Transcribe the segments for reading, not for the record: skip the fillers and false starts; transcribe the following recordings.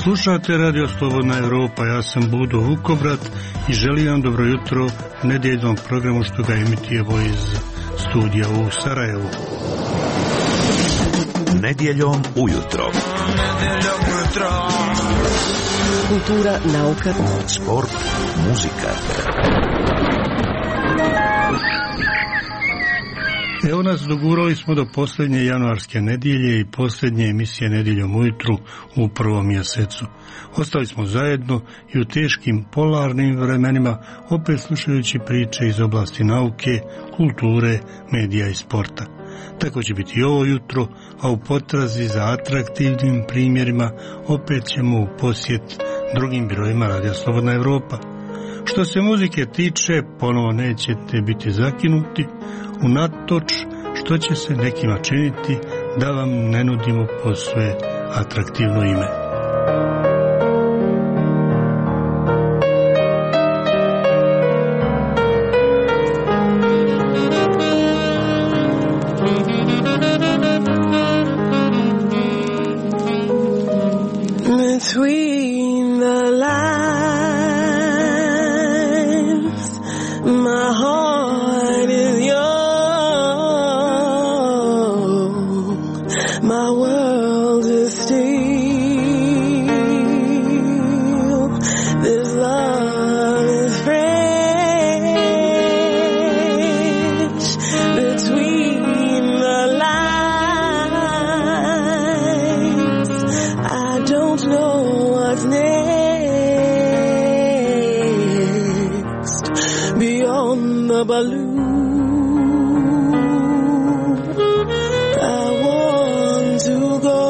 Slušate Radio Slobodna Evropa, ja sam Budo Vukobrat i želim vam dobro jutro u nedjeljnom programu što ga emitujemo iz studija u Sarajevu. Nedjeljom ujutro. Kultura, nauka, sport, muzika. Evo nas, dogurali smo do posljednje januarske nedjelje i posljednje emisije Nedjeljom ujutru u prvom mjesecu. Ostali smo zajedno i u teškim polarnim vremenima, opet slušajući priče iz oblasti nauke, kulture, medija i sporta. Tako će biti i ovo jutro, a u potrazi za atraktivnim primjerima opet ćemo u posjet drugim birojima Radija Slobodna Evropa. Što se muzike tiče, ponovo nećete biti zakinuti, unatoč što će se nekima činiti da vam ne nudimo posve atraktivno ime. Between the lines, my heart is young, my world is still, this love is fresh. Between the lines, I don't know what's next beyond the balloon. I want to go.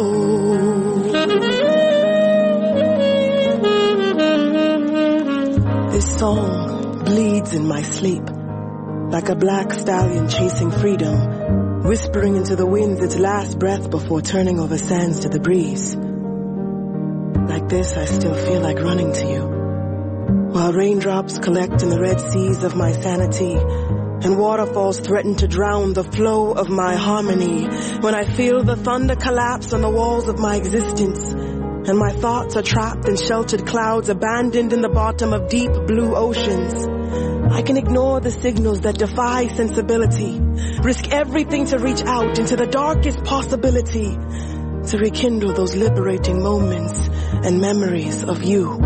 This song bleeds in my sleep like a black stallion chasing freedom, whispering into the winds its last breath before turning over sands to the breeze. Like this, I still feel like running to you, while raindrops collect in the red seas of my sanity, and waterfalls threaten to drown the flow of my harmony. When I feel the thunder collapse on the walls of my existence, and my thoughts are trapped in sheltered clouds, abandoned in the bottom of deep blue oceans, I can ignore the signals that defy sensibility, risk everything to reach out into the darkest possibility, to rekindle those liberating moments and memories of you.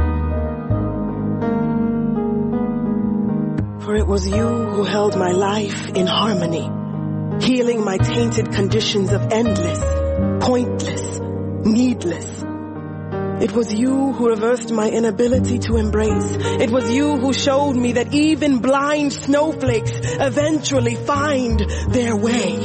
For it was you who held my life in harmony, healing my tainted conditions of endless, pointless, needless. It was you who reversed my inability to embrace. It was you who showed me that even blind snowflakes eventually find their way.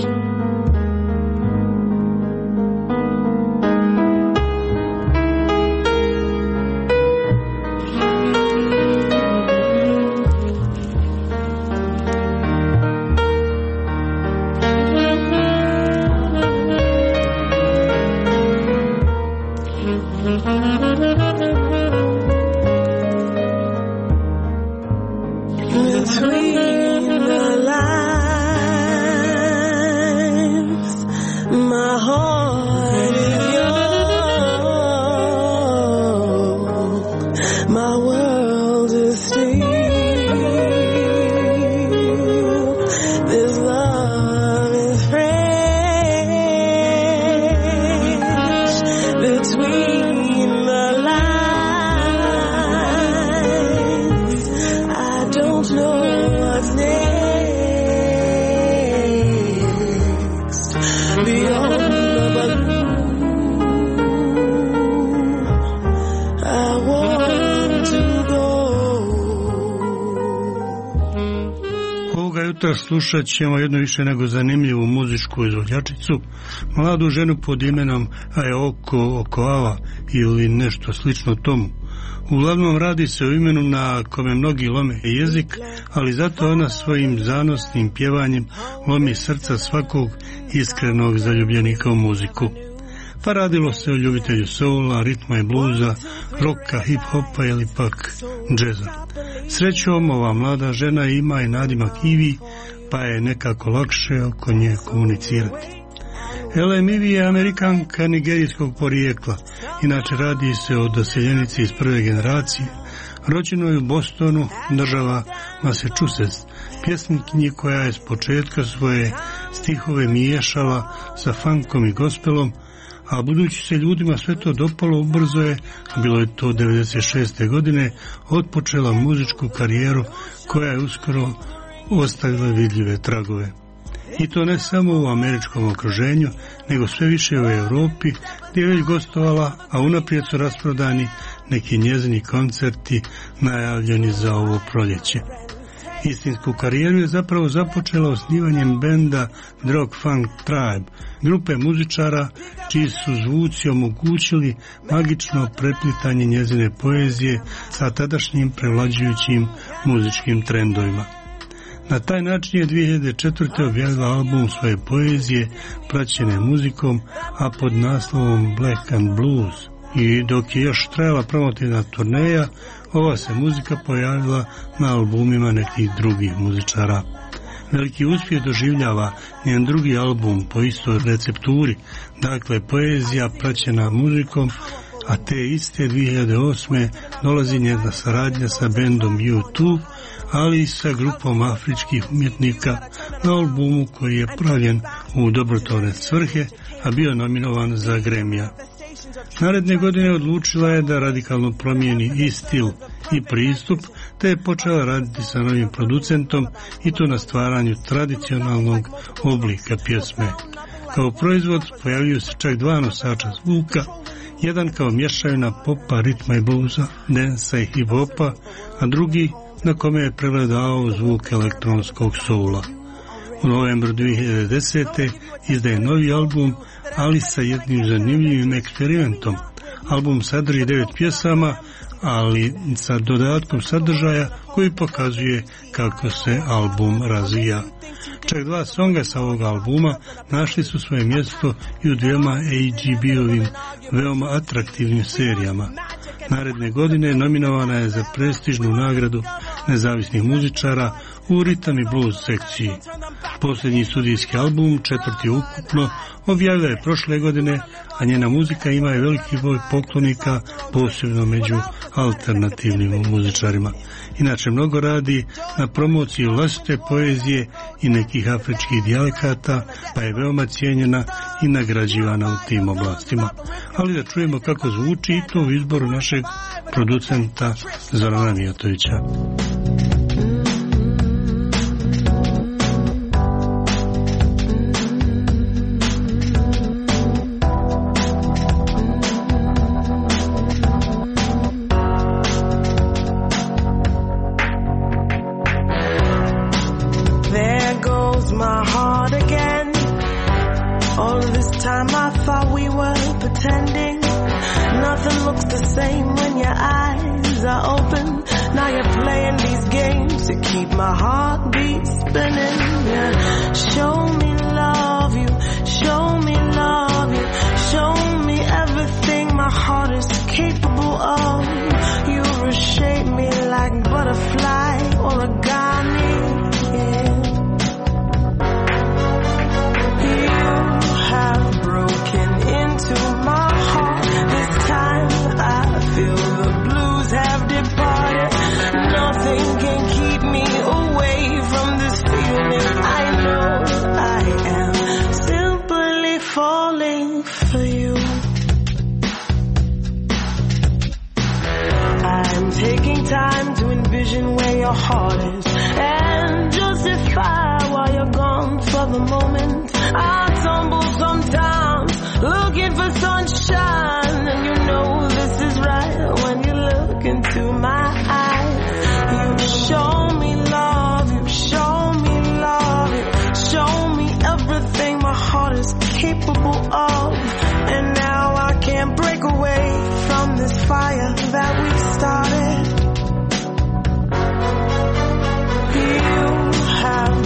Slušat ćemo jednu više nego zanimljivu muzičku izvođačicu, mladu ženu pod imenom Ayoko Okoava ili nešto slično tomu. Uglavnom radi se o imenu na kome mnogi lome jezik, ali zato ona svojim zanosnim pjevanjem lomi srca svakog iskrenog zaljubljenika u muziku. Pa radilo se o ljubitelju soula, ritma i bluza, roka, hip-hopa ili pak džeza. Srećom, ova mlada žena ima i nadimak Ivi, pa je nekako lakše oko nje komunicirati. Ellen Ivy je Amerikanka nigerijskog porijekla, inače radi se o doseljenici iz prve generacije, rođenoj u Bostonu, država Massachusetts, pjesnikinji koja je s početka svoje stihove miješala sa funkom i gospelom, a budući se ljudima sve to dopalo, ubrzo je, a bilo je to 96. godine, otpočela muzičku karijeru koja je uskoro ostavila vidljive tragove. I to ne samo u američkom okruženju, nego sve više u Europi, gdje je već gostovala, a unaprijed su rasprodani neki njezini koncerti najavljeni za ovo proljeće. Istinsku karijeru je zapravo započela osnivanjem benda Drog Funk Tribe, grupe muzičara čiji su zvuci omogućili magično preplitanje njezine poezije sa tadašnjim prevlađujućim muzičkim trendovima. Na taj način je 2004. objavila album svoje poezije praćene muzikom, a pod naslovom Black and Blues. I dok je još trajala promotivna turneja, ova se muzika pojavila na albumima nekih drugih muzičara. Veliki uspjeh doživljava njen drugi album po istoj recepturi, dakle poezija praćena muzikom, a te iste 2008. dolazi njena saradnja sa bendom U2, ali i sa grupom afričkih umjetnika na albumu koji je pravljen u dobrotvorne svrhe, a bio nominovan za Grammy-a. Naredne godine odlučila je da radikalno promijeni i stil i pristup, te je počela raditi sa novim producentom i to na stvaranju tradicionalnog oblika pjesme. Kao proizvod pojavljuju se čak dva nosača zvuka, jedan kao mješavina popa, ritma i bluza, densa i hip-hopa, a drugi na kome je prevladao zvuk elektronskog soula. U novembru 2010. izdaje novi album, ali sa jednim zanimljivim eksperimentom. Album sadrži 9 pjesama, ali sa dodatkom sadržaja koji pokazuje kako se album razvija. Čak dva songa sa ovog albuma našli su svoje mjesto i u dvijema AGB-ovim veoma atraktivnim serijama. Naredne godine nominovana je za prestižnu nagradu nezavisnih muzičara u ritam i blues sekciji. Posljednji studijski album, četvrti ukupno, objavila je prošle godine, a njena muzika ima je veliki broj poklonika, posebno među alternativnim muzičarima. Inače mnogo radi na promociji vlastite poezije i nekih afričkih dijalekata, pa je veoma cijenjena i nagrađivana u tim oblastima. Ali da čujemo kako zvuči i to u izboru našeg producenta Zorana Mijatovića.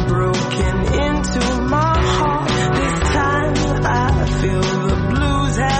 Into my heart, this time I feel the blues have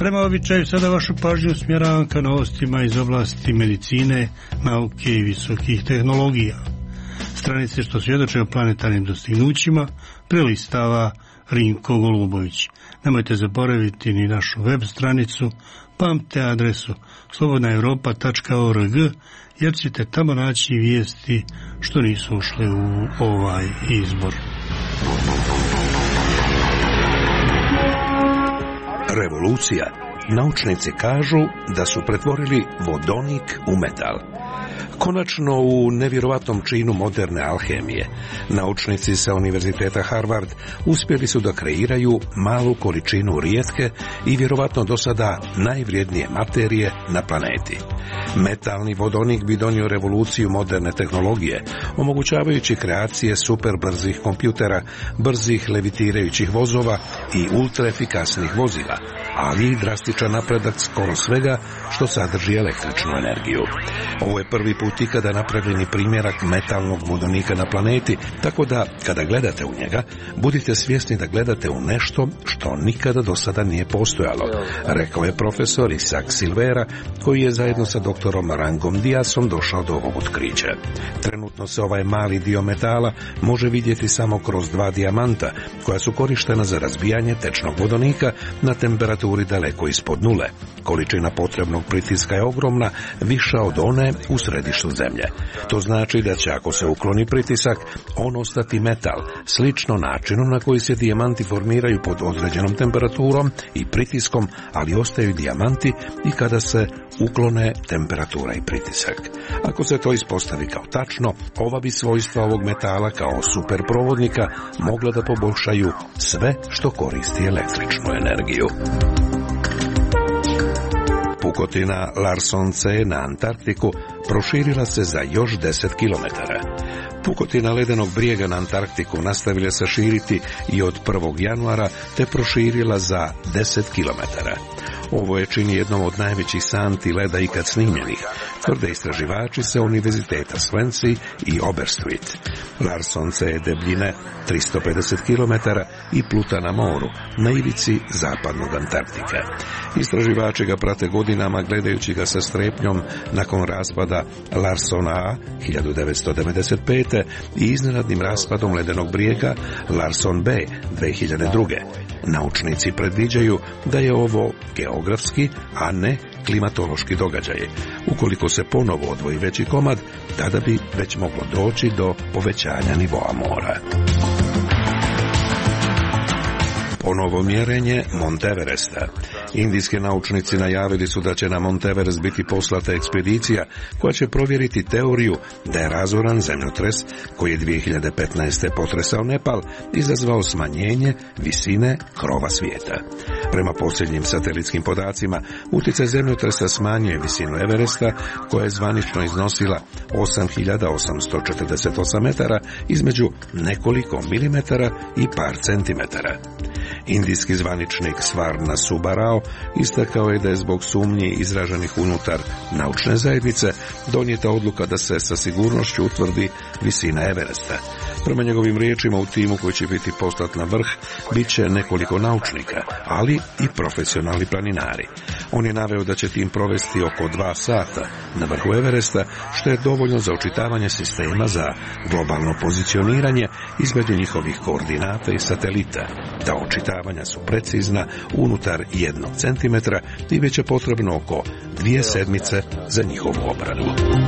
Prema običaju sada vašu pažnju usmjeravam ka novostima iz oblasti medicine, nauke i visokih tehnologija. Stranice što svjedoče o planetarnim dostignućima prelistava Rinko Golubović. Nemojte zaboraviti ni našu web stranicu, pamte adresu slobodnaeuropa.org, jer ćete tamo naći vijesti što nisu ušle u ovaj izbor. Revolucija. Naučnici kažu da su pretvorili vodonik u metal. Konačno, u nevjerovatnom činu moderne alhemije, naučnici sa Univerziteta Harvard uspjeli su da kreiraju malu količinu rijetke i vjerovatno do sada najvrijednije materije na planeti. Metalni vodonik bi donio revoluciju moderne tehnologije, omogućavajući kreacije superbrzih kompjutera, brzih levitirajućih vozova i ultraefikasnih vozila, ali i drastičan napredak skoro svega što sadrži električnu energiju. Ovo je prvi put ikada napravljeni primjerak metalnog vodonika na planeti, tako da kada gledate u njega, budite svjesni da gledate u nešto što nikada do sada nije postojalo, rekao je profesor Isaac Silvera, koji je zajedno sa doktorom Rangom Diasom došao do ovog otkrića. Trenutno se ovaj mali dio metala može vidjeti samo kroz 2 dijamanta, koja su korištena za razbijanje tečnog vodonika na temperaturi daleko ispod nule. Količina potrebnog pritiska je ogromna, viša od one u središtu zemlje. To znači da će, ako se ukloni pritisak, on ostati metal, slično načinu na koji se dijamanti formiraju pod određenom temperaturom i pritiskom, ali ostaju dijamanti i kada se uklone temperatura i pritisak. Ako se to ispostavi kao tačno, ova bi svojstva ovog metala kao superprovodnika mogla da poboljšaju sve što koristi električnu energiju. Pukotina Larson C na Antarktiku proširila se za još 10 km. Pukotina ledenog brijega na Antarktiku nastavila se širiti i od 1. januara te proširila za 10 km. Ovo je čini jednom od najvećih santi leda ikad snimljenih, tvrde istraživači sa Univerziteta Swansea i Oberstdorf. Larson C je debljine 350 km i pluta na moru, na ivici zapadnog Antarktika. Istraživači ga prate godinama gledajući ga sa strepnjom nakon raspada Larsona A 1995. i iznenadnim raspadom ledenog brijega Larson B 2002. Naučnici predviđaju da je ovo geografski, a ne klimatološki događaj. Ukoliko se ponovo odvoji veći komad, tada bi već moglo doći do povećanja nivoa mora. Ponovo mjerenje Mont Everesta. Indijski naučnici najavili su da će na Mont Everest biti poslata ekspedicija koja će provjeriti teoriju da je razoran zemljotres koji je 2015. potresao Nepal izazvao smanjenje visine krova svijeta. Prema posljednjim satelitskim podacima, utjecaj zemljotresa smanjuje visinu Everesta, koja je zvanično iznosila 8848 metara između nekoliko milimetara i par centimetara. Indijski zvaničnik Svarna Subarao istakao je da je zbog sumnji izraženih unutar naučne zajednice donijeta odluka da se sa sigurnošću utvrdi visina Everesta. Prema njegovim riječima, u timu koji će biti poslat na vrh bit će nekoliko naučnika, ali i profesionalni planinari. On je naveo da će tim provesti oko 2 sata na vrhu Everesta, što je dovoljno za očitavanje sistema za globalno pozicioniranje između njihovih koordinata i satelita. Ta očitavanja su precizna unutar 1 centimetra i već je potrebno oko 2 sedmice za njihovu obradu.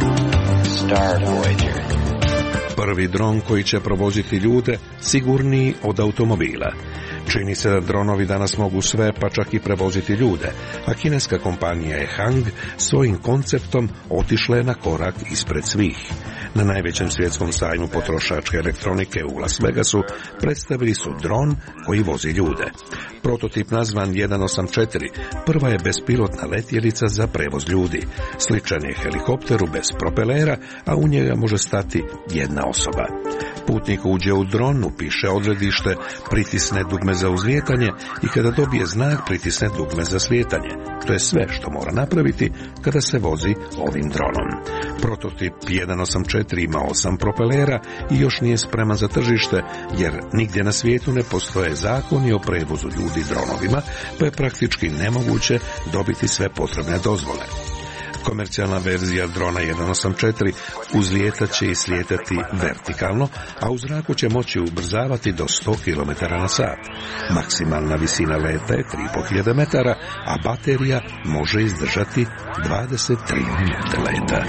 Prvi dron koji će provoziti ljude sigurniji od automobila. Čini se da dronovi danas mogu sve, pa čak i prevoziti ljude, a kineska kompanija Ehang svojim konceptom otišla je na korak ispred svih. Na najvećem svjetskom sajmu potrošačke elektronike u Las Vegasu predstavili su dron koji vozi ljude. Prototip nazvan 184 prva je bespilotna letjelica za prevoz ljudi. Sličan je helikopteru bez propelera, a u njega može stati jedna osoba. Putnik uđe u dron, upiše odredište, pritisne dugme dugme za uzlijetanje i kada dobije znak pritisne dugme za slijetanje. To je sve što mora napraviti kada se vozi ovim dronom. Prototip 184 ima 8 propelera i još nije spreman za tržište, jer nigdje na svijetu ne postoje zakoni o prevozu ljudi dronovima, pa je praktički nemoguće dobiti sve potrebne dozvole. Komercijalna verzija drona 184 uzlijetat će i slijetati vertikalno, a u zraku će moći ubrzavati do 100 km/h. Maksimalna visina leta je 3500 metara, a baterija može izdržati 23 minute leta.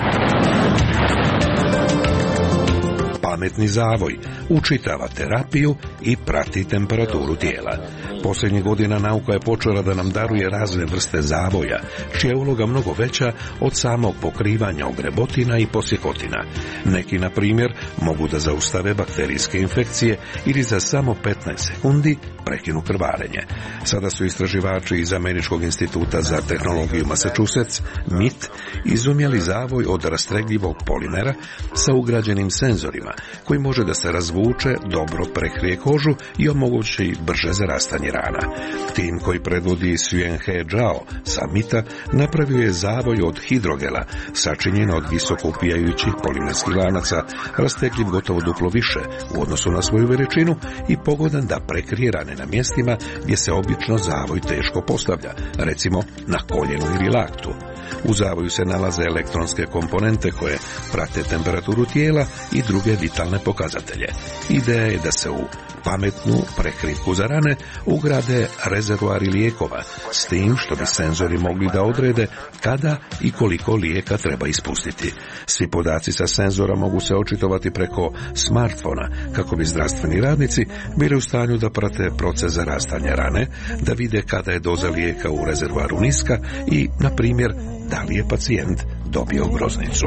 Pametni zavoj učitava terapiju i prati temperaturu tijela. Posljednjih godina nauka je počela da nam daruje razne vrste zavoja, čija je uloga mnogo veća od samog pokrivanja ogrebotina i posjekotina. Neki, na primjer, mogu da zaustave bakterijske infekcije ili za samo 15 sekundi prekinu krvarenje. Sada su istraživači iz Američkog instituta za tehnologiju Massachusetts, MIT, izumjeli zavoj od rastregljivog polimera sa ugrađenim senzorima, koji može da se razvuče, dobro prekrije kožu i omogući brže zarastanje rana. Tim koji predvodi Xuanhe Zhao sa MIT-a napravio je zavoj od hidrogela, sačinjen od visoko upijajućih polimerskih lanaca, rastegljiv gotovo duplo više u odnosu na svoju veličinu i pogodan da prekrije rane na mjestima gdje se obično zavoj teško postavlja, recimo na koljenu ili laktu. U zavoju se nalaze elektronske komponente koje prate temperaturu tijela i druge vitalne pokazatelje. Ideja je da se u pametnu prekrivku za rane ugrade rezervoari lijekova, s tim što bi senzori mogli da odrede kada i koliko lijeka treba ispustiti. Svi podaci sa senzora mogu se očitovati preko smartfona, kako bi zdravstveni radnici bili u stanju da prate proces zarastanja rane, da vide kada je doza lijeka u rezervoaru niska i, na primjer, da li je pacijent dobio groznicu.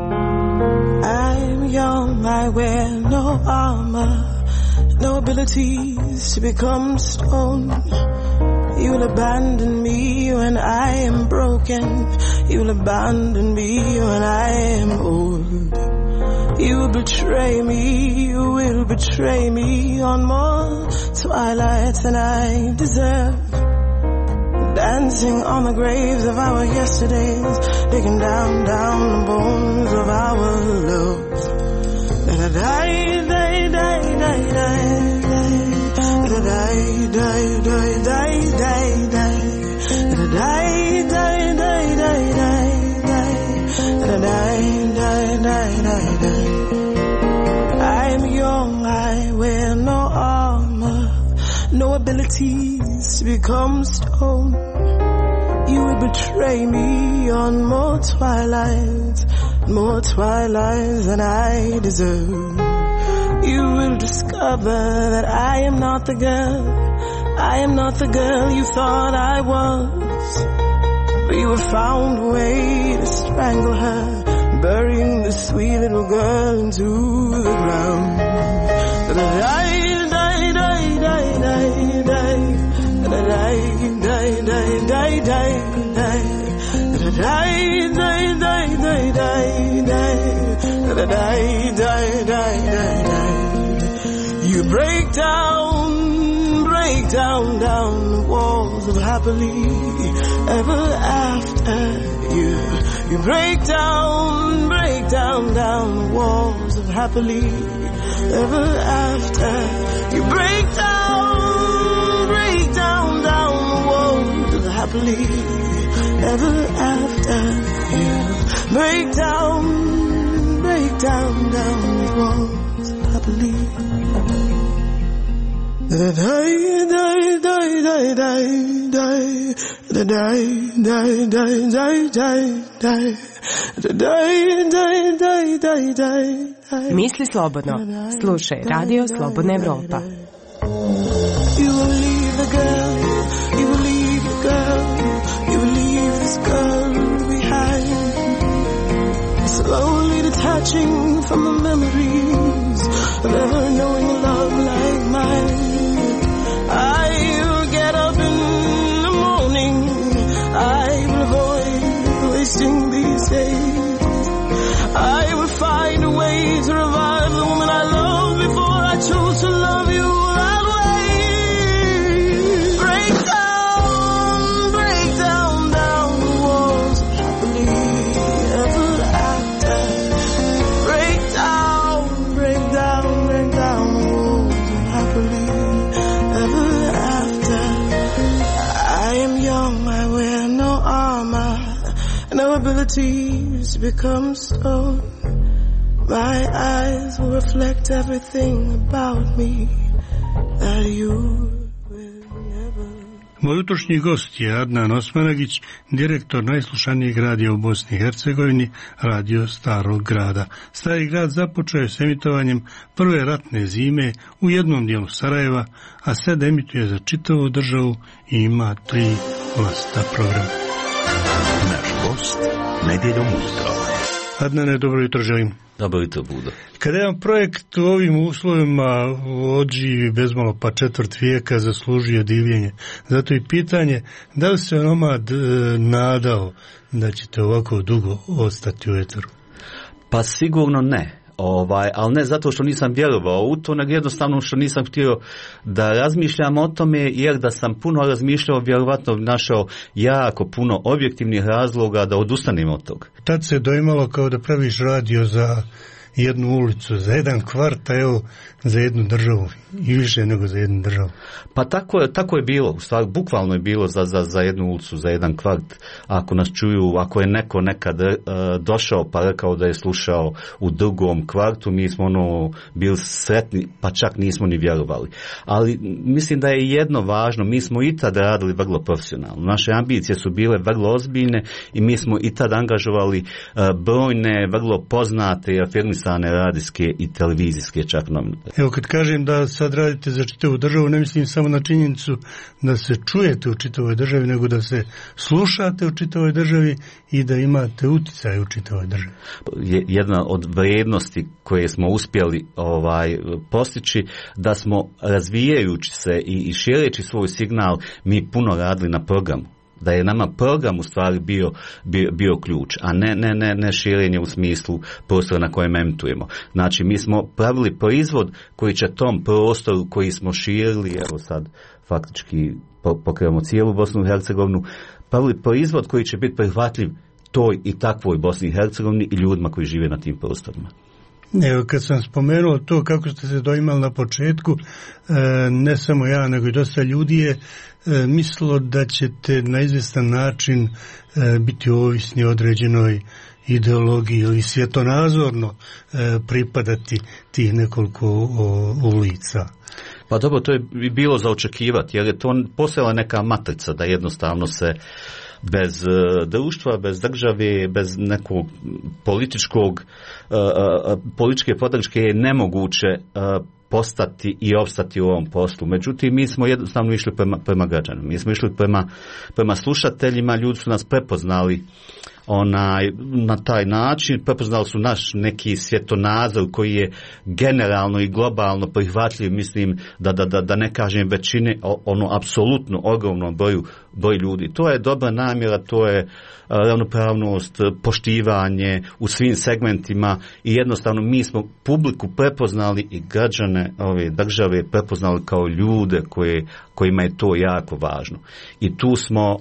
I'm young, I wear no armor, no abilities to become stone. You will abandon me when I am broken. You will abandon me when I am old. You will betray me, you will betray me on more twilights than I deserve. Dancing on the graves of our yesterdays, digging down, down the bones of our love. Da-da-die, die, die, die, die, die. Da-da-die, die, die, die, die, die. Da-da-die, die, die, die, die, die. Da-da-die, die, die, die, die. I'm young, I wear no armor, no abilities to become stone. You will betray me on more twilights than I deserve. You will discover that I am not the girl you thought I was. But you have found a way to strangle her, burying the sweet little girl into the ground. Die, die, die, die, die, die. Die, die, die, die, die, die. Die, die, die, die, die, die. Die, die, die, die, die. You break down, down the walls of happily ever after. You break down, down the walls of happily ever after. You break down, down the walls of happily ever after. You break down, down the walls of happily. Die, die, die, die, die, die. Die, die, die, die, die, die. Misli slobodno. Slušaj Radio Slobodna Evropa. You will leave the girl, you will leave the girl, you will leave this girl behind. Slowly detaching from the memories of ever knowing a love like mine. I will get up in the morning, I will avoid wasting these days. I will find a way to revive the woman I loved before I chose to love you that way. the tears become stone, my eyes will reflect everything about me that you will never. Moj utrošnji gost je Adnan Osmanagić, direktor najslušanijeg radija u Bosni i Hercegovini, Radio Starog grada. Stari grad započeo je s emitovanjem prve ratne zime u jednom dijelu Sarajeva, a sad emituje za čitavu državu i ima 3 vlastita programa. Naš gost nedjeljom ujutro. Adnane, dobro jutro želim. Dobro jutro, Budo. Kada jedan projekt u ovim uslovima odživi bezmalo pa 4 vijeka, zaslužuje divljenje. Zato i pitanje, da li se onomad nadao da ćete ovako dugo ostati u eteru? Pa sigurno ne. Ali ne zato što nisam vjerovao u to, nego jednostavno što nisam htio da razmišljam o tome, jer da sam puno razmišljao, vjerovatno našao jako puno objektivnih razloga da odustanem od toga. Tad se doimalo kao da praviš radio za jednu ulicu, za jedan kvart, a evo za jednu državu i više nego za jednu državu. Pa tako je bilo, u stvari bukvalno je bilo za jednu ulicu, za jedan kvart. Ako nas čuju, ako je neko nekad došao pa rekao da je slušao u drugom kvartu, mi smo bili sretni, pa čak nismo ni vjerovali. Ali mislim da je jedno važno, mi smo i tad radili vrlo profesionalno. Naše ambicije su bile vrlo ozbiljne i mi smo i tad angažovali brojne, vrlo poznate i afirmisane radijske i televizijske čak novine. Evo kad kažem da sad radite za čitavu državu, ne mislim samo na činjenicu da se čujete u čitavoj državi, nego da se slušate u čitavoj državi i da imate utjecaj u čitavoj državi. Jedna od vrijednosti koje smo uspjeli postići, da smo razvijajući se i šireći svoj signal, mi puno radili na programu. Da je nama program u stvari bio ključ, a ne širenje u smislu prostora na kojem emitujemo. Znači, mi smo pravili proizvod koji će tom prostoru koji smo širili, evo sad faktički pokrivamo cijelu Bosnu i Hercegovinu, pravili proizvod koji će biti prihvatljiv toj i takvoj Bosni i Hercegovini i ljudima koji žive na tim prostorima. Evo, kad sam spomenuo to kako ste se doimali na početku, ne samo ja, nego i dosta ljudi je mislilo da ćete na izvjestan način biti ovisni određenoj ideologiji ili svjetonazorno pripadati tih nekoliko ulica. Pa dobro, to je bilo za očekivati, jer je to postojala neka matrica da jednostavno se bez društva, bez države, bez nekog političke podrške je nemoguće postati i opstati u ovom poslu. Međutim, mi smo jednostavno išli prema građanima. Mi smo išli prema slušateljima, ljudi su nas prepoznali na taj način, prepoznali su naš neki svjetonazor koji je generalno i globalno prihvatljiv, mislim da ne kažem većine, apsolutno ogromnom broju ljudi. To je dobra namjera, to je ravnopravnost, poštivanje u svim segmentima i jednostavno mi smo publiku prepoznali i građane ove države prepoznali kao ljude kojima je to jako važno. I tu smo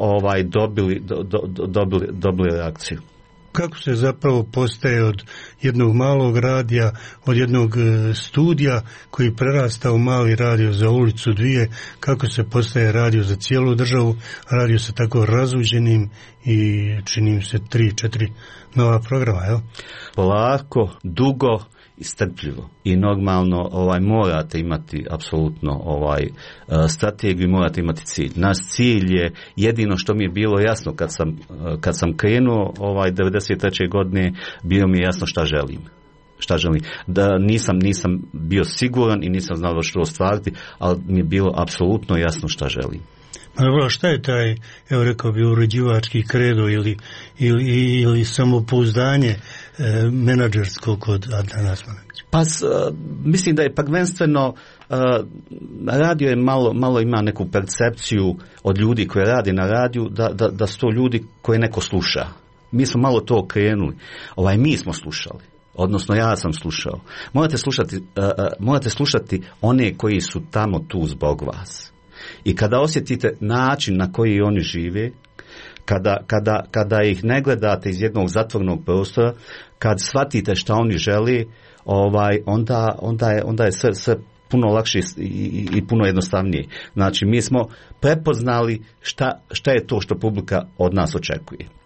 dobili reakciju. Kako se zapravo postaje od jednog malog radija, od jednog studija koji prerasta u mali radio za ulicu dvije, kako se postaje radio za cijelu državu, radio sa tako razuđenim i činim se 3-4 nova programa, jel? Polako, dugo i strpljivo. I normalno morate imati apsolutno strategiju, morate imati cilj. Naš cilj je jedino što mi je bilo jasno kad sam krenuo 93. godine, bilo mi je jasno šta želim. Da nisam bio siguran i nisam znao što ostvariti, ali mi je bilo apsolutno jasno šta želim. Dobro, šta je taj, evo rekao bi, uređivački kredo ili samopouzdanje menadžersko kod Adnana Osmanagića? Pa mislim da je prvenstveno radio je malo ima neku percepciju od ljudi koji rade na radiju da su to ljudi koje neko sluša. Mi smo malo to okrenuli. Mi smo slušali. Odnosno ja sam slušao. Morate slušati one koji su tamo tu zbog vas. I kada osjetite način na koji oni žive, kada ih ne gledate iz jednog zatvornog prostora, kad shvatite šta oni žele, onda je sve puno lakše i puno jednostavnije. Znači, mi smo prepoznali šta je to što publika od nas očekuje.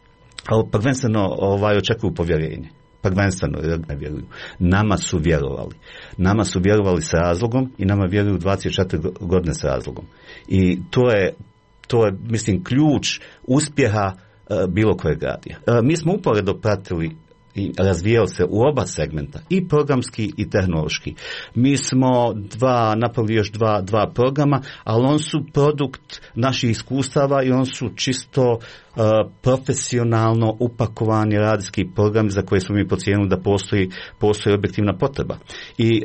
ali prvenstveno očekuju povjerenje. Prvenstveno ne vjeruju. Nama su vjerovali s razlogom i nama vjeruju 24 godine s razlogom. I to je mislim ključ uspjeha bilo kojeg radija. Mi smo uporedo pratili i razvijao se u oba segmenta, i programski i tehnološki. Mi smo napravili još dva programa, ali on su produkt naših iskustava i on su čisto profesionalno upakovani radijski programi za koje smo mi procijenili da postoji objektivna potreba. I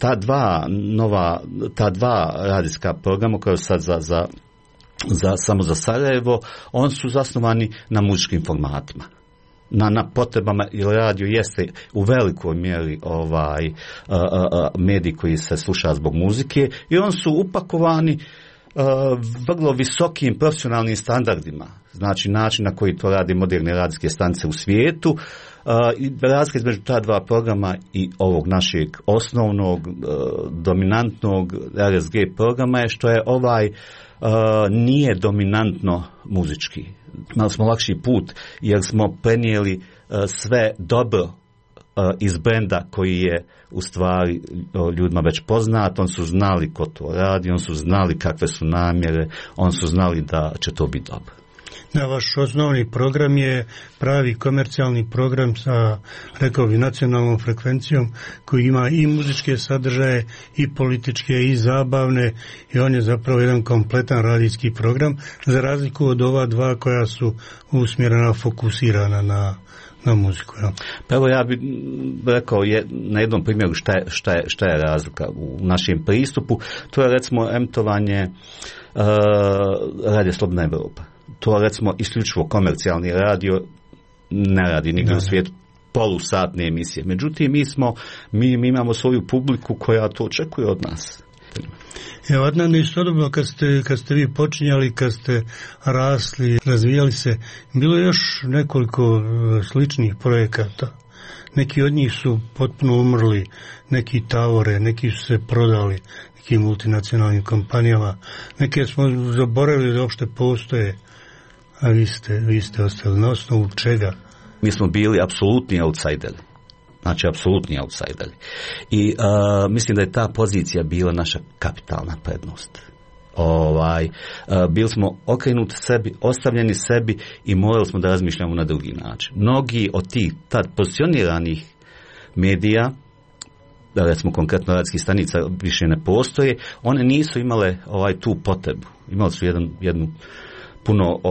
ta dva radijska programa koja sad samo za Sarajevo, on su zasnovani na muzičkim formatima. Na potrebama, jer radio jeste u velikoj mjeri medij koji se sluša zbog muzike, i on su upakovani vrlo visokim profesionalnim standardima, znači način na koji to radi moderne radijske stanice u svijetu. I razlika između ta dva programa i ovog našeg osnovnog dominantnog RSG programa je što je nije dominantno muzički. Imali smo lakši put jer smo prenijeli sve dobro iz brenda koji je u stvari ljudima već poznat. On su znali ko to radi, on su znali kakve su namjere, on su znali da će to biti dobro. Da, vaš osnovni program je pravi komercijalni program sa, rekao bi, nacionalnom frekvencijom koji ima i muzičke sadržaje, i političke, i zabavne, i on je zapravo jedan kompletan radijski program, za razliku od ova dva koja su usmjerena, fokusirana na muziku. Ja. Pa evo ja bih rekao na jednom primjeru šta je razlika u našem pristupu. To je recimo emitovanje Radio Slobodna Evropa. To recimo isključivo komercijalni radio ne radi nigdje u svijetu polusatne emisije. Međutim, mi imamo svoju publiku koja to očekuje od nas. Evo, Adnan, istodobno kad ste vi počinjali, kad ste rasli, razvijali se, bilo je još nekoliko sličnih projekata. Neki od njih su potpuno umrli, neki tavore, neki su se prodali nekim multinacionalnim kompanijama, neke smo zaboravili da uopšte postoje, a vi ste ostali. Na osnovu čega? Mi smo bili apsolutni outsideri. Znači, apsolutni outsideri. I mislim da je ta pozicija bila naša kapitalna prednost. Bili smo okrenuti sebi, ostavljeni sebi i morali smo da razmišljamo na drugi način. Mnogi od tih tad pozicioniranih medija, da recimo konkretno radijskih stanica više ne postoje, one nisu imale tu potrebu. Imali su jednu puno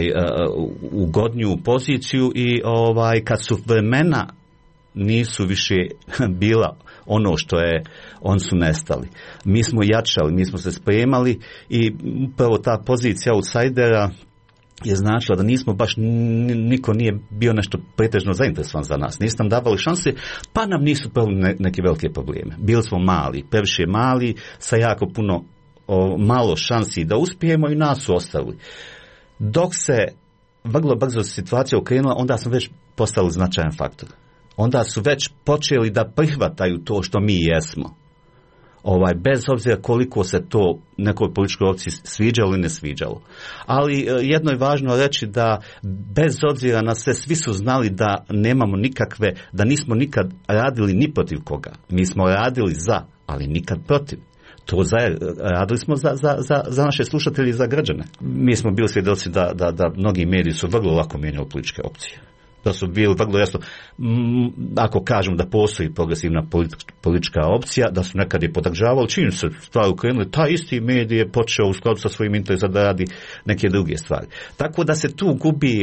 ugodniju poziciju i kad su vremena nisu više bila ono što je, on su nestali. Mi smo jačali, mi smo se spremali i upravo ta pozicija outsidera je značila da nismo baš, niko nije bio nešto pretežno zainteresovan za nas. Nisu nam davali šanse, pa nam nisu pravili neke velike probleme. Bili smo mali, previše mali, sa jako puno malo šansi da uspijemo i nas su ostavili. Dok se vrlo brzo situacija okrenula, onda smo već postali značajan faktor. Onda su već počeli da prihvataju to što mi jesmo. Bez obzira koliko se to nekoj političkoj opciji sviđalo ili ne sviđalo. Ali jedno je važno reći da bez obzira na sve, svi su znali da nemamo nikakve, da nismo nikad radili ni protiv koga. Mi smo radili za, ali nikad protiv. To radili smo za naše slušatelje i za građane. Mi smo bili svjedoci da mnogi mediji su vrlo lako mijenjali političke opcije. Da su bili vrlo jasno, ako kažem da postoji progresivna politička opcija, da su nekad je podržavali, čim se stvari ukrenuli, taj isti medij je počeo u skladu sa svojim interesom da radi neke druge stvari. Tako da se tu gubi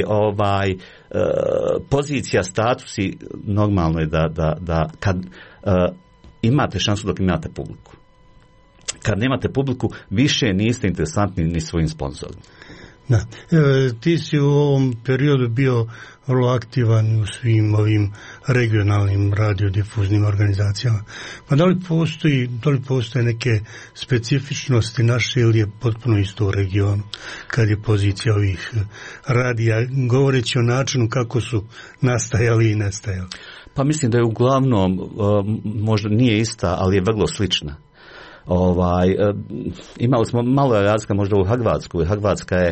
pozicija, status i normalno je da kad imate šansu dok imate publiku. Kad nemate publiku, više niste interesantni ni svojim sponzorima. Da. Ti si u ovom periodu bio vrlo aktivan u svim ovim regionalnim radiodifuznim organizacijama. Pa da li postoje neke specifičnosti naše ili je potpuno isto u regionu kad je pozicija ovih radija, govoreći o načinu kako su nastajali i nestajali? Pa mislim da je uglavnom, možda nije ista, ali je vrlo slična. Imali smo malo razlika možda u Hrvatskoj. Hrvatska je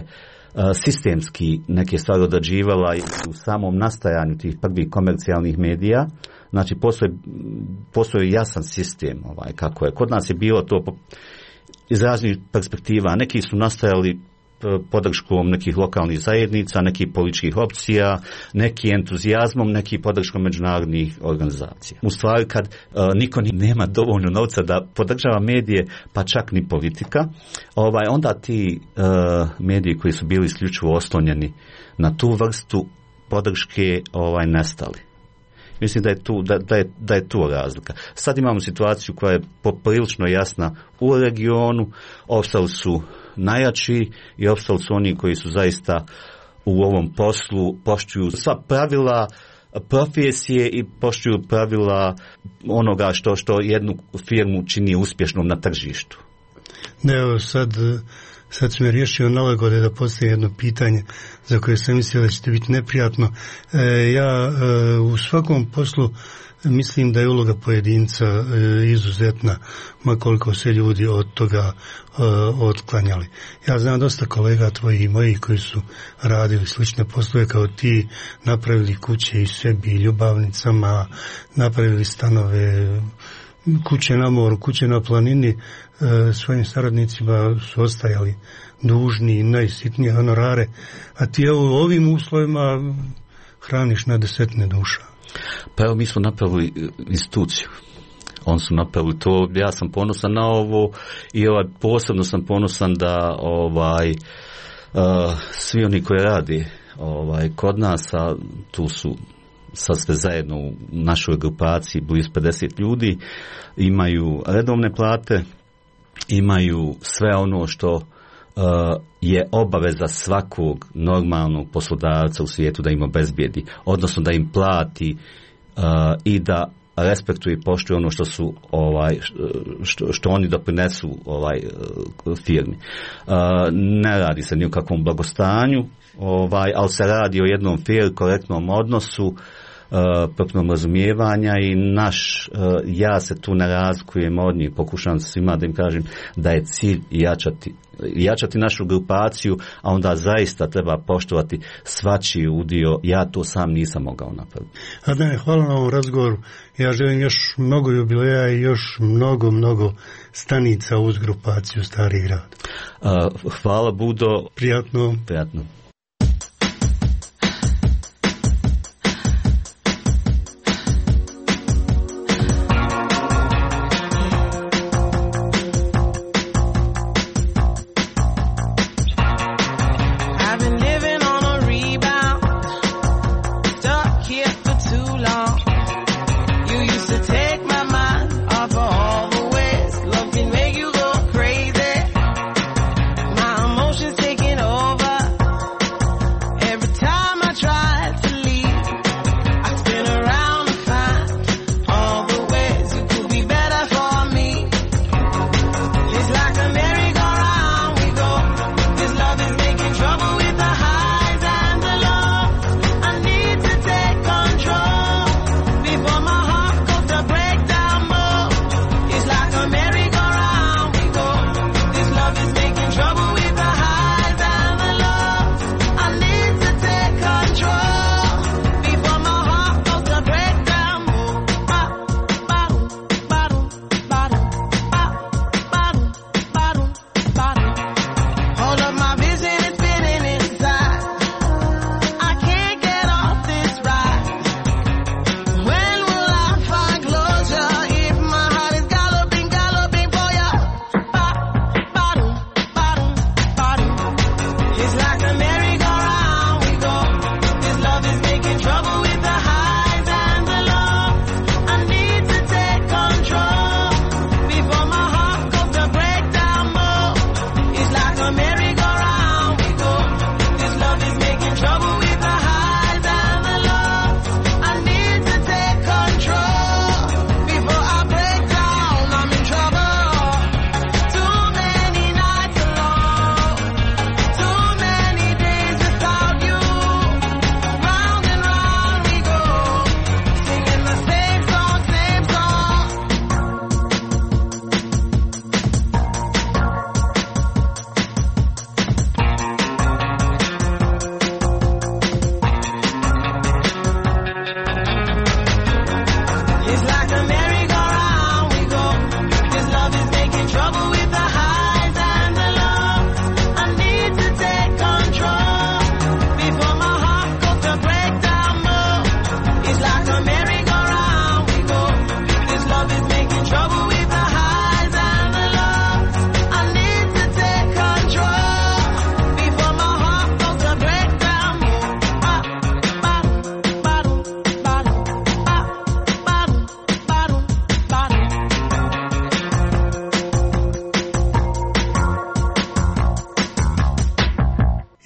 sistemski neke stvari odrađivala u samom nastajanju tih prvih komercijalnih medija. Znači, postoji jasan sistem kako je. Kod nas je bilo to iz raznih perspektiva. Neki su nastajali podrškom nekih lokalnih zajednica, nekih političkih opcija, neki entuzijazmom, neki podrškom međunarodnih organizacija. U stvari, kad niko nema dovoljno novca da podržava medije, pa čak ni politika, onda ti mediji koji su bili isključivo oslonjeni na tu vrstu podrške nestali. Mislim da je tu razlika. Sad imamo situaciju koja je poprilično jasna u regionu, opstali su najjači i opstali su oni koji su zaista u ovom poslu poštuju sva pravila profesije i poštuju pravila onoga što jednu firmu čini uspješnom na tržištu. Ne, sad su me riješio nalagode da postavim jedno pitanje za koje sam mislio da će biti neprijatno. Ja u svakom poslu mislim da je uloga pojedinca izuzetna, makoliko se ljudi od toga otklanjali. Ja znam dosta kolega tvojih i mojih koji su radili slične poslove kao ti, napravili kuće i sebi i ljubavnicama, napravili stanove, kuće na moru, kuće na planini, svojim saradnicima su ostajali dužni najsitnije honorare, a ti u ovim uslovima hraniš na desetine duša. Pa evo, mi smo napravili instituciju. On su napravili to, ja sam ponosan na ovo i posebno sam ponosan da svi oni koji radi kod nas, a tu su sad sve zajedno u našoj grupaciji blizu 50 ljudi, imaju redovne plate, imaju sve ono što je obaveza svakog normalnog poslodavca u svijetu da im obezbijedi, odnosno da im plati i da respektuje i poštuje ono što su što oni doprinesu firmi. Ne radi se ni o kakvom blagostanju, ali se radi o jednom fair, korektnom odnosu, potpunom razumijevanja i ja se tu ne razlikujem od njih, pokušavam svima da im kažem da je cilj jačati našu grupaciju, a onda zaista treba poštovati svačiji udio. Ja to sam nisam mogao napraviti. Adnane, hvala na ovom razgovoru. Ja želim još mnogo jubileja i još mnogo stanica uz grupaciju Stari grad. Hvala, Budo. Prijatno.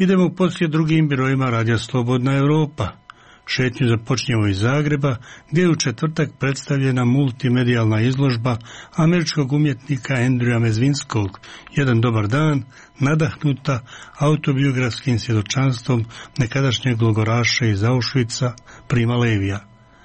Idemo poslije drugim birojima Radija Slobodna Europa. Šetnju započnjemo iz Zagreba, gdje je u četvrtak predstavljena multimedijalna izložba američkog umjetnika Andrewa Mezvinskog, Jedan dobar dan, nadahnuta autobiografskim svjedočanstvom nekadašnjeg logoraša iz Auschwitza, Prima Levija.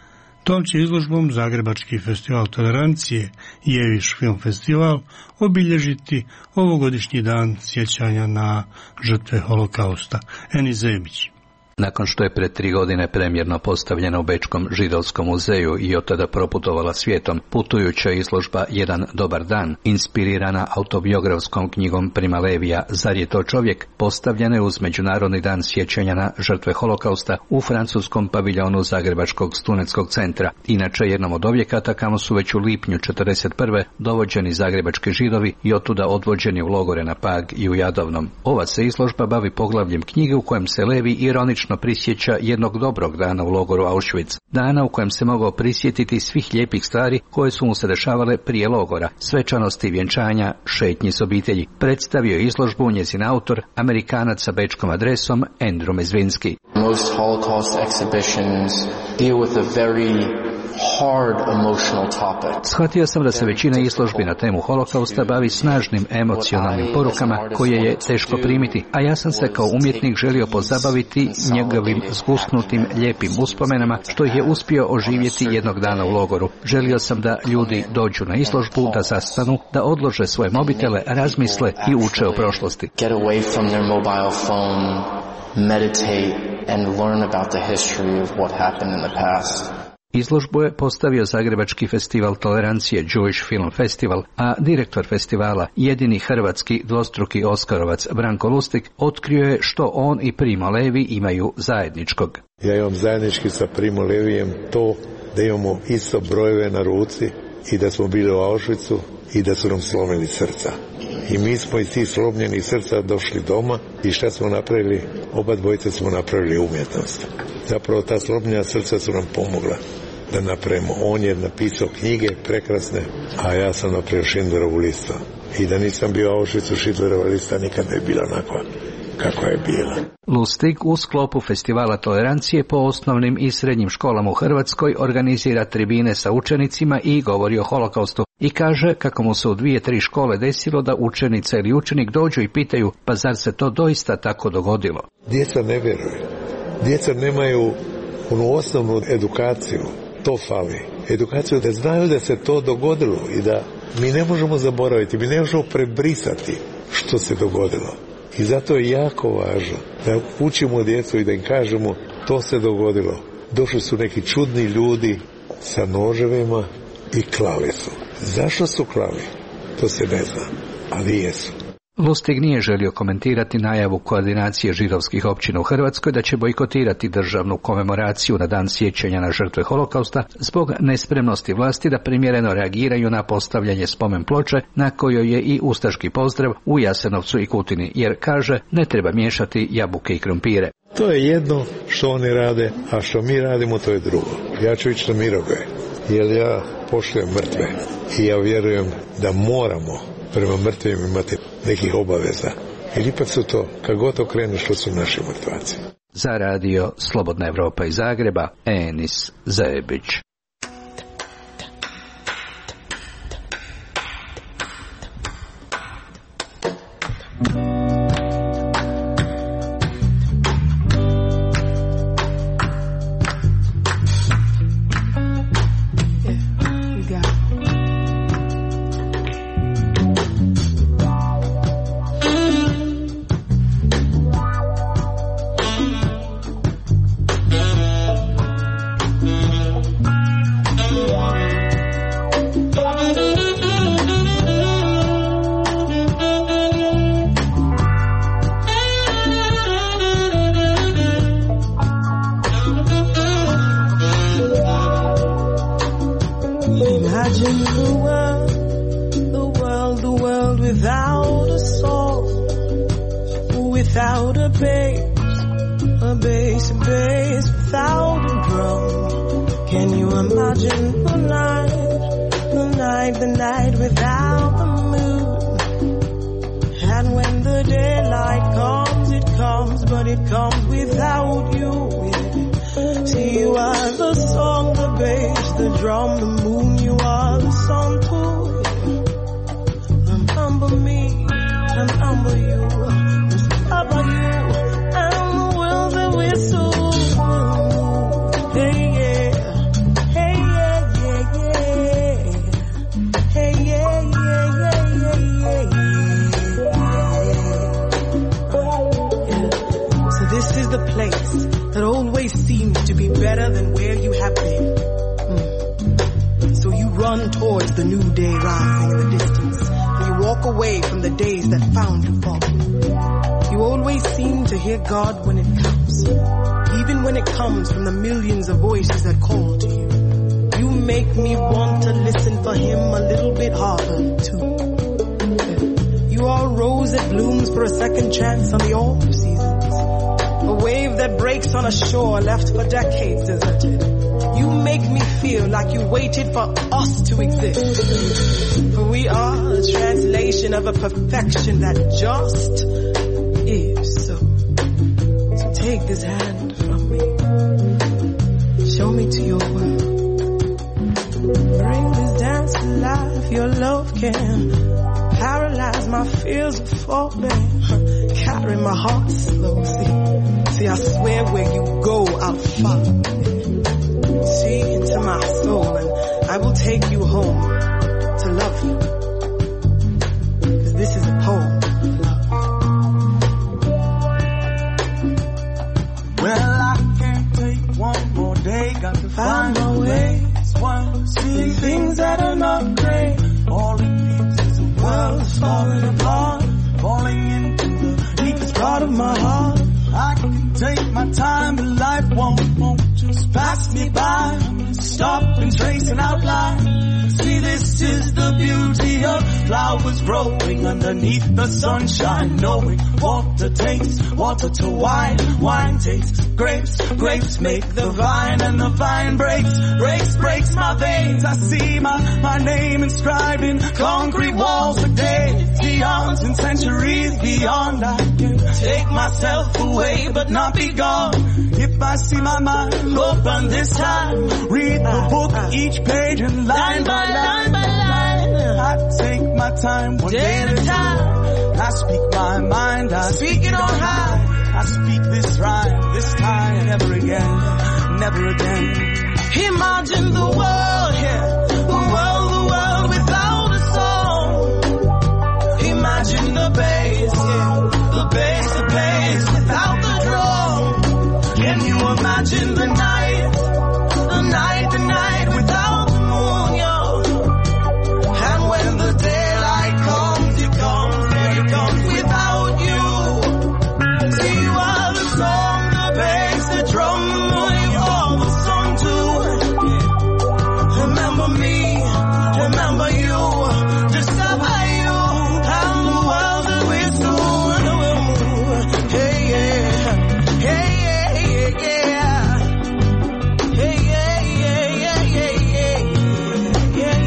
Tom će izložbom Zagrebački festival tolerancije i Jeviš film festival obilježiti ovogodišnji dan sjećanja na žrtve holokausta. Eni Zebić. Nakon što je pred 3 godine premjerno postavljena u Bečkom židovskom muzeju i od tada proputovala svijetom, putujuća izložba Jedan dobar dan, inspirirana autobiografskom knjigom Prima Levija Zar je to čovjek, postavljena je uz Međunarodni dan sjećanja na žrtve holokausta u francuskom paviljonu Zagrebačkog studentskog centra, inače jednom od objekata kamo su već u lipnju 1941. dovođeni zagrebački židovi i otuda odvođeni u logore na Pag i u Jadovnom. Ova se izložba bavi poglavljem knjige u kojem se Levi ironično prisjeća jednog dobrog dana u logoru Auschwitz, dana u kojem se mogao prisjetiti svih lijepih stvari koje su mu se dešavale prije logora, svečanosti vjenčanja, šetnji s obitelji. Predstavio je izložbu njezin autor, Amerikanac sa bečkom adresom Andrew Mezvinski. Most Holocaust exhibitions deal with a very hard emotional topic. Shvatio sam da se većina izložbi na temu holokausta bavi snažnim emocionalnim porukama koje je teško primiti, a ja sam se kao umjetnik želio pozabaviti njegovim zgusnutim lijepim uspomenama što ih je uspio oživjeti jednog dana u logoru. Želio sam da ljudi dođu na izložbu, da zastanu, da odlože svoje mobitele, razmisle i uče o prošlosti. Get away from their mobile phone, meditate and learn about the history of what happened in the past. Izložbu je postavio Zagrebački festival tolerancije Jewish Film Festival, a direktor festivala, jedini hrvatski dvostruki Oskarovac Branko Lustig, otkrio je što on i Primo Levi imaju zajedničkog. Ja imam zajednički sa Primo Levijem to da imamo isto brojeve na ruci i da smo bili u Auschwitzu i da su nam slomili srca. I mi smo iz tih slomljenih srca došli doma i šta smo napravili? Oba dvojice smo napravili umjetnost. Zapravo ta slomljena srca su nam pomogla da napravimo. On je napisao knjige prekrasne, a ja sam napravio Schindlerovu listu. I da nisam bio u Auschwitzu, Schindlerova lista nikad ne je bila onakva kako je bila. Lustig u sklopu festivala tolerancije po osnovnim i srednjim školama u Hrvatskoj organizira tribine sa učenicima i govori o holokaustu. I kaže kako mu se u 2-3 škole desilo da učenica ili učenik dođu i pitaju pa zar se to doista tako dogodilo. Djeca ne vjeruju. Djeca nemaju onu osnovnu edukaciju. To fali. Edukaciju da znaju da se to dogodilo i da mi ne možemo zaboraviti, mi ne možemo prebrisati što se dogodilo. I zato je jako važno da učimo djecu i da im kažemo to se dogodilo. Došli su neki čudni ljudi sa noževima i klali su. Zašto su klali? To se ne zna, ali jesu. Lustig nije želio komentirati najavu koordinacije židovskih općina u Hrvatskoj da će bojkotirati državnu komemoraciju na dan sjećanja na žrtve holokausta zbog nespremnosti vlasti da primjereno reagiraju na postavljanje spomen ploče na kojoj je i ustaški pozdrav u Jasenovcu i Kutini, jer kaže ne treba miješati jabuke i krumpire. To je jedno što oni rade, a što mi radimo to je drugo. Ja ću ići na Mirogoj, jer ja poštujem mrtve i ja vjerujem da moramo prema mrtvim imati nekih obaveza. Jer ipak su to, kad god okreneš, što su naši mrtvaci. Za radio Slobodna Evropa iz Zagreba, Enis Zebić. without the moon, and when the daylight comes it comes, but it comes without you. Yeah. See, you are the song, the bass, the drum, the moon. You are the sun too. Yeah. Remember me, remember you, discover you, and the will that we're so. Hey, yeah. Hey, yeah, yeah, yeah. Hey, yeah, yeah, yeah, yeah, yeah. So this is the place that always seems to be better than where you have been. So you run towards the new day rising in the distance, and you walk away from the days that found you falling. You always seem to hear God when it comes, even when it comes from the millions of voices that call to you. You make me want to listen for him a little bit harder too. You are a rose that blooms for a second chance on the off seasons, a wave that breaks on a shore left for decades deserted. You make me feel like you waited for us to exist. For we are a translation of a perfection that just is. So take this hand from me, show me to your world. Bring this dance to life. Your love can paralyze my fears of falling. Carry my heart slow. See, I swear where you go, I'll follow. See into my soul, and I will take you home to love you. 'Cause this is a poem of love. Well, I can't take one more day. Got to find my way. See things that are not great. All it needs is a world falling apart, falling into the deepest part of my heart. I can take my time, but life won't just pass me by. Stop and trace an outline. See, this is the beauty of flowers growing underneath the sunshine. Knowing water tastes water to wine, wine tastes grapes, grapes make the vine, and the vine breaks my veins. I see my name inscribed in concrete walls for days, eons and centuries beyond. I can take myself away but not be gone. If I see my mind open this time, read the book each page and line by line by line. I take my time one day at a time. I speak my mind, I speak it on high. I speak this rhyme, this time, never again, never again. Imagine the world, yeah, the world without a song. Imagine the bass, yeah, the bass without the drum. Can you imagine the night without the moon, yo? And when the daylight comes, it comes without you. See, you are the song, the bass, the drum, you are the song too. Remember me, remember you, discover you, and the world that we're soon will move. Hey, yeah, hey, yeah, yeah, yeah. Hey, yeah, yeah, yeah, yeah,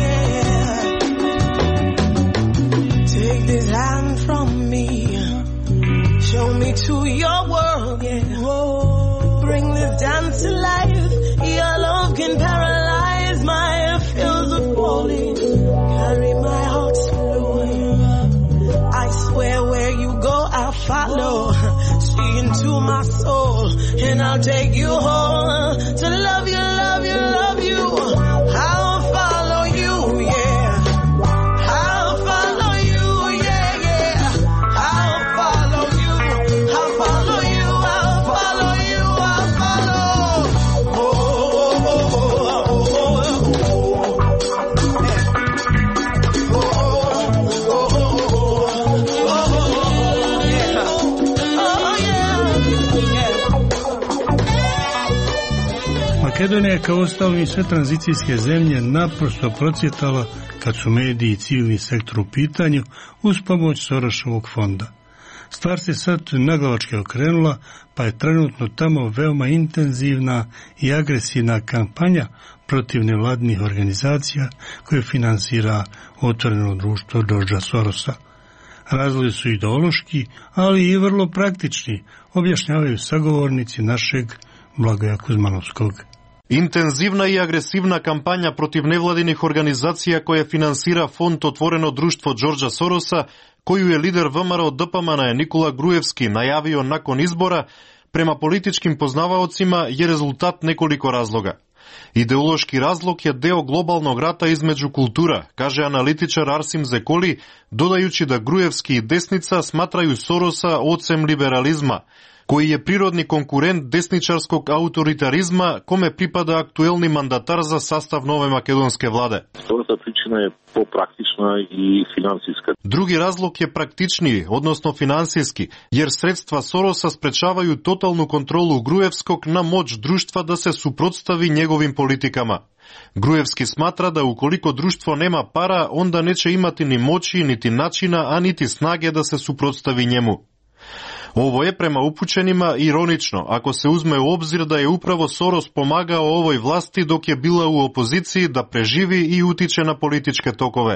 yeah. Take this hand from me, show me to your world, yeah. Bring this dance to life. Your love can paralyze my fears of falling. Carry my heart slow. I swear where you go, I'll follow. See into my soul, and I'll take you home to love you, love you, love you. I'll follow you, yeah. I'll follow you, yeah, yeah. I'll follow you, I'll follow you, I'll follow you, I'll follow. Oh, oh, oh, oh, oh, oh, Makedonija je kao ostalo i sve tranzicijske zemlje naprosto procvjetala kad su mediji i civilni sektor u pitanju uz pomoć Soroševog fonda. Stvar se sad naglavački okrenula, pa je trenutno tamo veoma intenzivna i agresivna kampanja protiv nevladnih organizacija koje finansira otvoreno društvo Georgea Sorosa. Razlozi su ideološki, ali i vrlo praktični, objašnjavaju sagovornici našeg Blagoja Kuzmanovskog. Интензивна и агресивна кампања против невладиних организација која финансира фонд Отворено друштво Џорџа Сороса, коју е лидер ВМРО ДПМН Никола Груевски најавио након избора, према политичким познаваоцима е резултат неколико разлога. Идеолошки разлог е дел глобалног рата измеѓу култура, каже аналитичар Арсим Зеколи, додајучи да Груевски и десница сматрају Сороса оцем либерализма, кој е природни конкурент десничарскog ауторитаризма, коме припада актуелни мандатар за састав нове македонске владе. Втората причина е попрактична и финансиска. Други разлог е практични, односно финансиски, јер средства Сороса спречавају тоталну контролу Груевскog на моќ друштва да се супротстави неговим политикама. Груевски сматра да уколико друштво нема пара, онда нече имати ни моќи, нити начина, а нити снаге да се супротстави njemu. Ово е према упученима иронично, ако се узме у обзир да е управо Сорос помагао овој власти док е била у опозицији да преживи и утиче на политичке токове.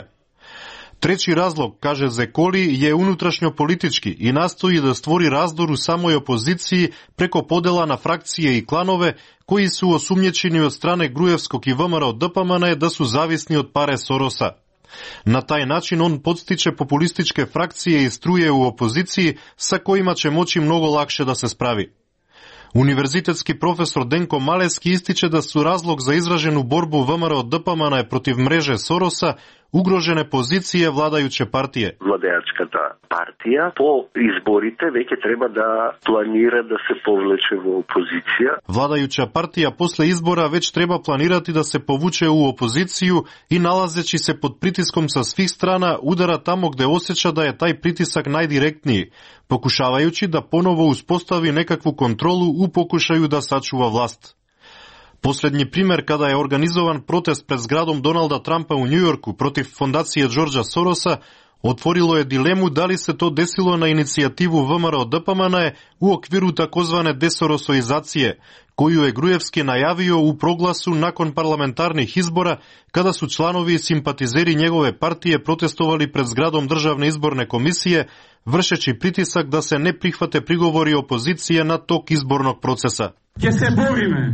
Треći razlog, kaže Зеколи, je unutrašnjo politički i nastoji da stvori razdor u samoj opoziciji preko podela na frakcije i klanove koji su osumnječeni od strane Груевskog i ВМРО ДПМН da su zavisni od pare Sorosa. Na taj način on podstiče populističke frakcije i struje u opoziciji sa kojima će moći mnogo lakše da se spravi. Univerzitetski profesor Denko Maleski ističe da su razlog za izraženu borbu ВМРО ДПМН protiv mreže Sorosa ugrožene pozicije vladajuće partije. Владеачката партија по изборите веќе треба да планира да се повлече во опозиција. Vladajuća partija posle izbora već treba planirati da se povuče u opoziciju i nalazeći se pod pritiskom sa svih strana udara tamo gde osjeća da je taj pritisak najdirektniji, pokušavajući da ponovo uspostavi nekakvu kontrolu u pokušaju da sačuva vlast. Posljednji primjer kada je organizovan protest pred zgradom Donalda Trumpa u Njujorku protiv fondacije Đorđa Sorosa, otvorilo je dilemu da li se to desilo na inicijativu ВМРО ДПМН u okviru takozvane desorosoizacije, koju je Груевски najavio u proglasu nakon parlamentarnih izbora, kada su članovi i simpatizeri njegove partije protestovali pred zgradom Državne izborne komisije, vršeći pritisak da se ne prihvate prigovori opozicije na tok izbornog procesa. Ќе се бориме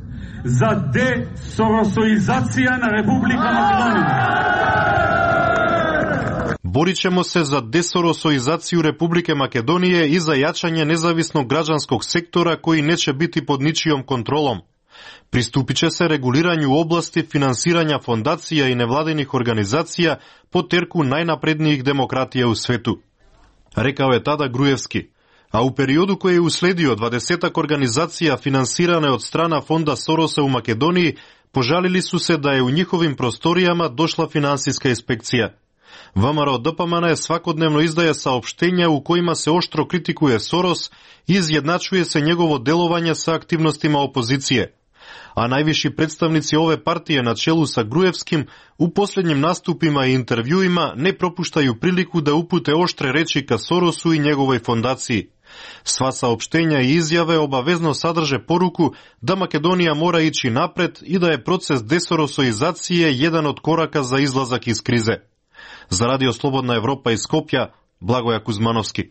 za desorosoizacija na Republika Makedonija. Borit ćemo se za desorosoizaciju Republike Makedonije i za jačanje nezavisnog građanskog sektora koji neće biti pod ničijom kontrolom. Pristupit će se reguliranju oblasti finansiranja fondacija i nevladinih organizacija po terku najnaprednijih demokratija u svetu. Rekao je tada Груевски. A u periodu koji je usledio 20 organizacija finansirane od strana fonda Sorosa u Makedoniji požalili su se da je u njihovim prostorijama došla finansijska inspekcija. ВМРО ДПМН svakodnevno izdaje saopštenja u kojima se oštro kritikuje Soros i izjednačuje se njegovo delovanje sa aktivnostima opozicije. A najviši predstavnici ove partije na čelu sa Груевskim u posljednjim nastupima i intervjuima ne propuštaju priliku da upute oštre reči ka Sorosu i njegovoj fondaciji. Sva saopštenja i izjave obavezno sadrže poruku da Makedonija mora ići napred i da je proces desorosoizacije jedan od koraka za izlazak iz krize. Za Radio Slobodna Evropa iz Skopja, Blagoja Kuzmanovski.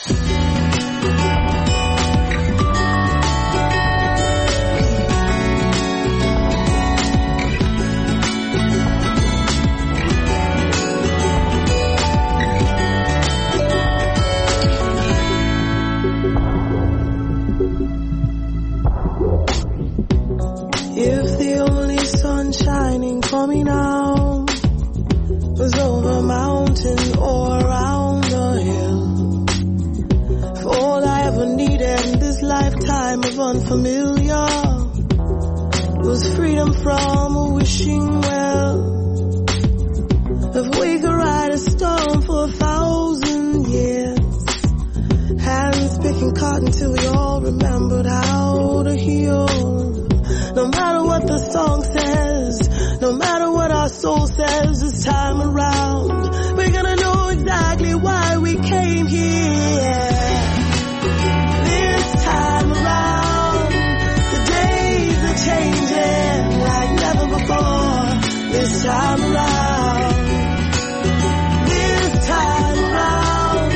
If the only sun shining for me now was over a mountain or around a hill, if all I ever needed in this lifetime of unfamiliar was freedom from a wishing well, if we could ride a storm for 1,000 years, hands picking cotton till we all remembered how to heal. No matter what the song says, no matter what our soul says this time around, we're gonna know exactly why we came here. This time around, the days are changing like never before. This time around, this time around,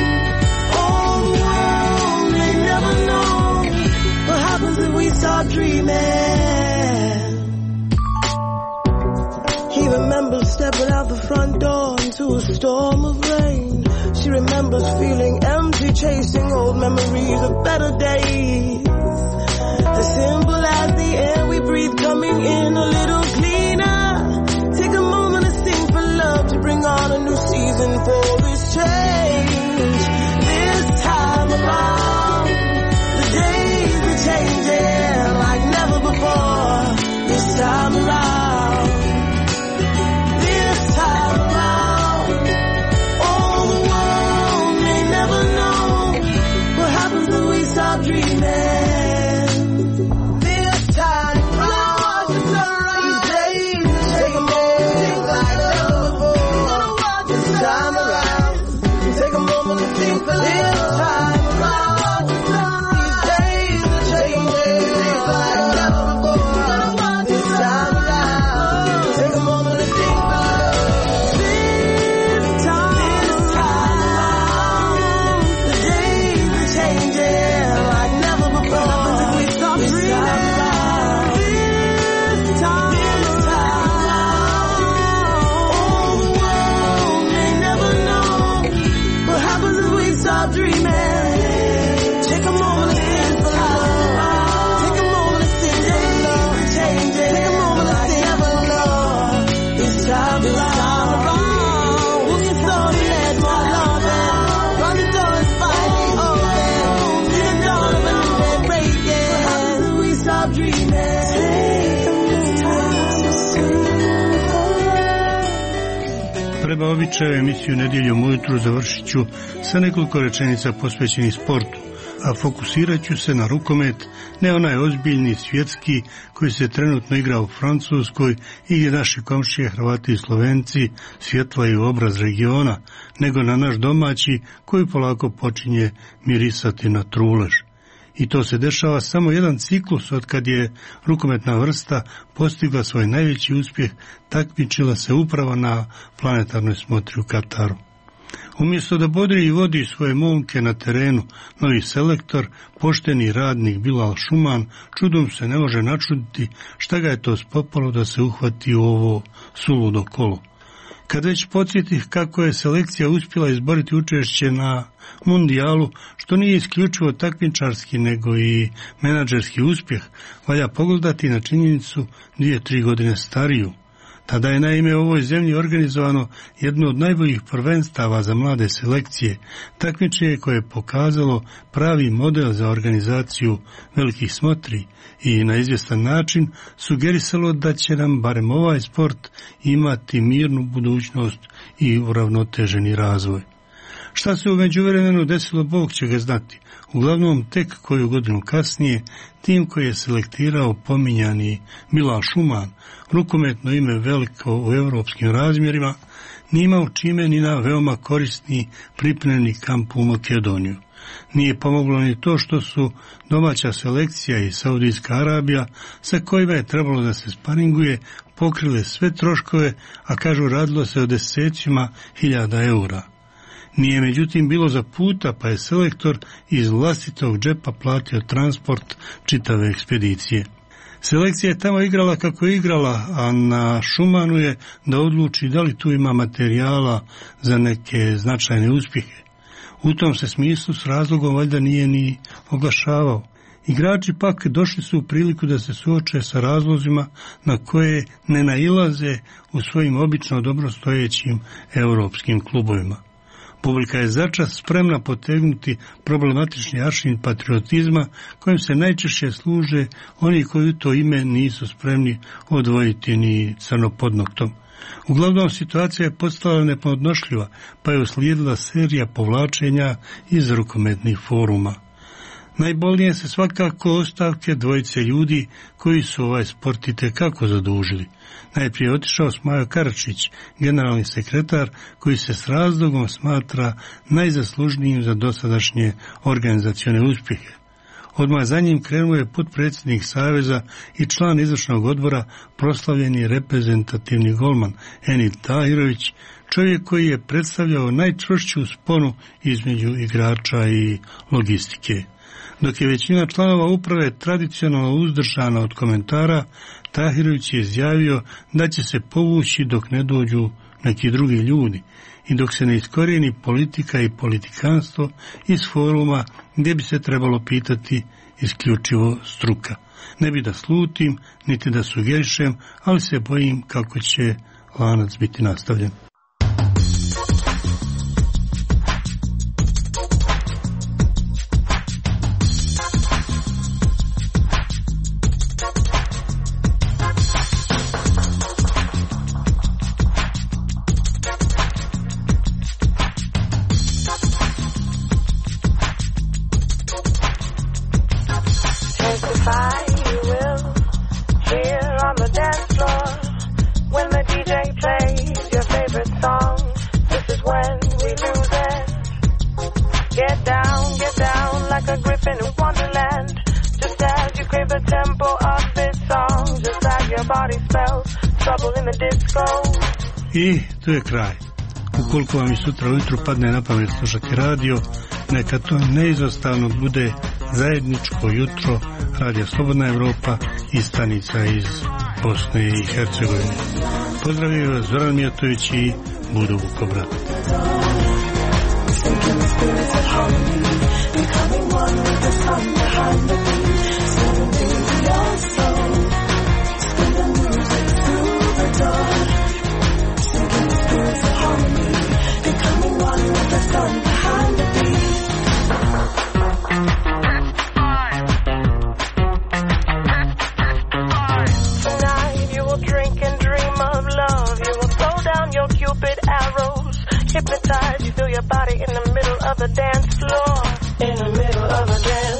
stop dreaming. He remembers stepping out the front door into a storm of rain. She remembers feeling empty, chasing old memories of better days. As simple as the air we breathe, coming in a little cleaner. Take a moment to sing for love, to bring on a new season for this change. This time around, the days are changing like never before. This time around, this time around, oh, the world may never know what happens when we stop dreaming. Prema običaju emisiju Nedjeljom ujutru završit ću sa nekoliko rečenica posvećenih sportu, a fokusirat ću se na rukomet, ne onaj ozbiljni svjetski koji se trenutno igra u Francuskoj i gdje naši komšije Hrvati i Slovenci svjetlaju obraz regiona, nego na naš domaći koji polako počinje mirisati na trulež. I to se dešava samo jedan ciklus od kad je rukometna vrsta postigla svoj najveći uspjeh, takmičila se upravo na planetarnoj smotri u Kataru. Umjesto da bodri i vodi svoje momke na terenu, novi selektor, pošteni radnik Bilal Šuman, čudom se ne može načuditi šta ga je to spopalo da se uhvati u ovo suludo kolo. Kad već podsjetih kako je selekcija uspjela izboriti učešće na mundijalu, što nije isključivo takmičarski nego i menadžerski uspjeh, valja pogledati na činjenicu 2-3 godine stariju. Tada je naime u ovoj zemlji organizovano jedno od najboljih prvenstava za mlade selekcije, takmičenje koje je pokazalo pravi model za organizaciju velikih smotri i na izvjestan način sugerisalo da će nam barem ovaj sport imati mirnu budućnost i uravnoteženi razvoj. Šta se u međuvremenu desilo, Bog će ga znati. Uglavnom, tek koju godinu kasnije, tim koji je selektirao pominjani Bilal Šuman, rukometno ime veliko u europskim razmjerima, nije imao čime ni na veoma korisni pripremni kamp u Makedoniju. Nije pomoglo ni to što su domaća selekcija i Saudijska Arabija, sa kojima je trebalo da se sparinguje, pokrile sve troškove, a kažu radilo se o desecima hiljada eura. Nije međutim bilo za puta, pa je selektor iz vlastitog džepa platio transport čitave ekspedicije. Selekcija je tamo igrala kako je igrala, a na Šumanu je da odluči da li tu ima materijala za neke značajne uspjehe. U tom se smislu s razlogom valjda nije ni oglašavao. Igrači pak došli su u priliku da se suoče sa razlozima na koje ne nailaze u svojim obično dobrostojećim europskim klubovima. Publika je začas spremna potegnuti problematični aršin patriotizma kojim se najčešće služe oni koji u to ime nisu spremni odvojiti ni crnopodnoktom. Uglavnom situacija je postala nepodnošljiva, pa je uslijedila serija povlačenja iz rukometnih foruma. Najbolnije se svakako ostavke dvojice ljudi koji su ovaj sport itekako zadužili. Najprije otišao Smajo Karačić, generalni sekretar koji se s razlogom smatra najzaslužnijim za dosadašnje organizacione uspjehe. Odmah za njim krenuo je potpredsjednik Saveza i član izvršnog odbora, proslavljeni reprezentativni golman Enid Tahirović, čovjek koji je predstavljao najčvršću sponu između igrača i logistike. Dok je većina članova uprave tradicionalno uzdržana od komentara, Tahirović je izjavio da će se povući dok ne dođu neki drugi ljudi i dok se ne iskorijeni politika i politikanstvo iz foruma gdje bi se trebalo pitati isključivo struka. Ne bi da slutim, niti da sugerišem, ali se bojim kako će lanac biti nastavljen. I to je kraj. Ukoliko vam i sutra ujutru padne na pamet slušati radio, neka to neizostavno bude zajedničko jutro Radija Slobodna Evropa i stanica iz Bosne i Hercegovine. Pozdravljaju vas Zoran Mijatović i Budo Vukobrat. Hypnotize, you feel your body in the middle of the dance floor. In the middle of a dance